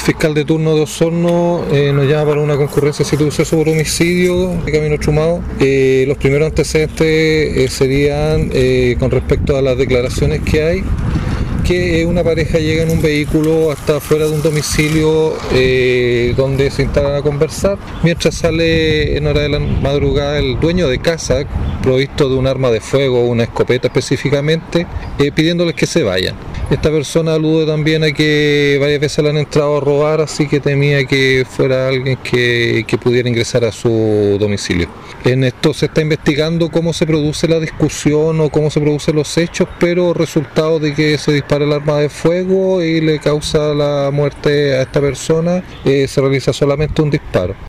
fiscal de turno de Osorno nos llama para una concurrencia de suceso por homicidio de Camino Trumado. Los primeros antecedentes serían con respecto a las declaraciones que hay, que una pareja llega en un vehículo hasta fuera de un domicilio donde se instalan a conversar, mientras sale en hora de la madrugada el dueño de casa, provisto de un arma de fuego, una escopeta específicamente, pidiéndoles que se vayan. Esta persona alude también a que varias veces le han entrado a robar, así que temía que fuera alguien que pudiera ingresar a su domicilio. En esto se está investigando cómo se produce la discusión o cómo se producen los hechos, pero resultado de que se dispara el arma de fuego y le causa la muerte a esta persona, se realiza solamente un disparo.